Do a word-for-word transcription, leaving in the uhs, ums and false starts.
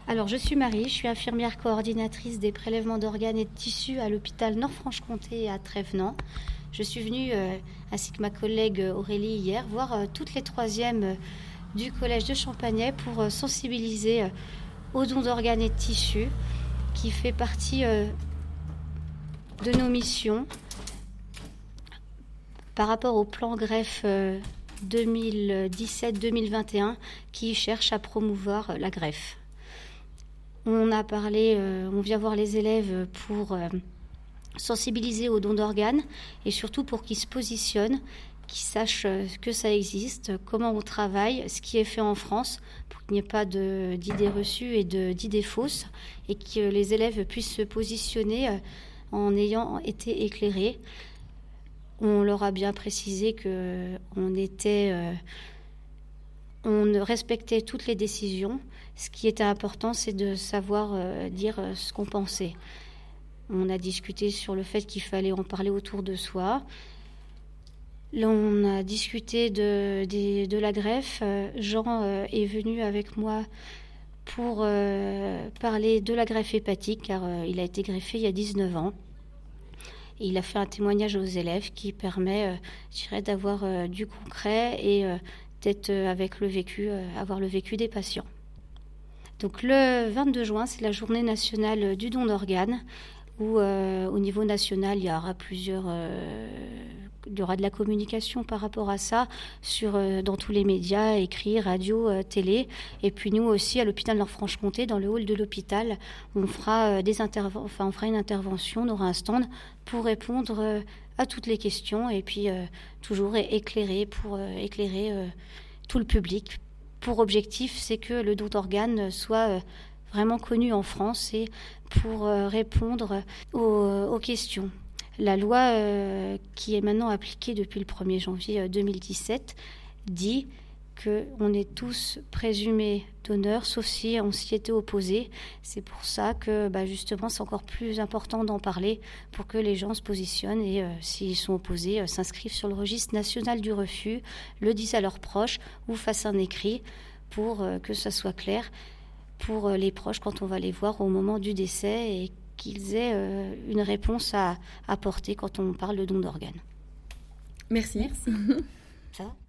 Alors, je suis Marie, je suis infirmière coordinatrice des prélèvements d'organes et de tissus à l'hôpital Nord-Franche-Comté à Trévenans. Je suis venue, euh, ainsi que ma collègue Aurélie hier, voir euh, toutes les troisièmes euh, du collège de Champagney pour euh, sensibiliser euh, aux dons d'organes et de tissus, qui fait partie euh, de nos missions par rapport au plan greffe euh, deux mille dix-sept deux mille vingt et un qui cherche à promouvoir euh, la greffe. On a parlé, euh, on vient voir les élèves pour euh, sensibiliser aux dons d'organes et surtout pour qu'ils se positionnent, qu'ils sachent euh, que ça existe, comment on travaille, ce qui est fait en France, pour qu'il n'y ait pas de, d'idées reçues et de, d'idées fausses, et que les élèves puissent se positionner euh, en ayant été éclairés. On leur a bien précisé qu'on était... Euh, On respectait toutes les décisions. Ce qui était important, c'est de savoir euh, dire euh, ce qu'on pensait. On a discuté sur le fait qu'il fallait en parler autour de soi. Là, on a discuté de, de, de la greffe. Euh, Jean euh, est venu avec moi pour euh, parler de la greffe hépatique, car euh, il a été greffé il y a dix-neuf ans. Et il a fait un témoignage aux élèves qui permet, euh, je dirais, d'avoir euh, du concret et euh, d'être avec le vécu, euh, avoir le vécu des patients. Donc le vingt-deux juin, c'est la journée nationale du don d'organes, où euh, au niveau national, il y aura plusieurs, euh, il y aura de la communication par rapport à ça sur euh, dans tous les médias, écrits, radio, euh, télé. Et puis nous aussi à l'hôpital Nord-Franche-Comté, dans le hall de l'hôpital, on fera euh, des interven- enfin on fera une intervention, on aura un stand pour répondre euh, à toutes les questions et puis euh, toujours éclairer pour euh, éclairer euh, tout le public. Pour objectif, c'est que le don d'organes soit euh, vraiment connu en France et pour euh, répondre aux, aux questions. La loi euh, qui est maintenant appliquée depuis le premier janvier deux mille dix-sept dit qu'on est tous présumés donneurs, sauf si on s'y était opposé. C'est pour ça que bah, justement c'est encore plus important d'en parler pour que les gens se positionnent et euh, s'ils sont opposés, euh, s'inscrivent sur le registre national du refus, le disent à leurs proches ou fassent un écrit pour euh, que ça soit clair pour les proches quand on va les voir au moment du décès et qu'ils aient euh, une réponse à apporter quand on parle de don d'organes. Merci. Merci. Ça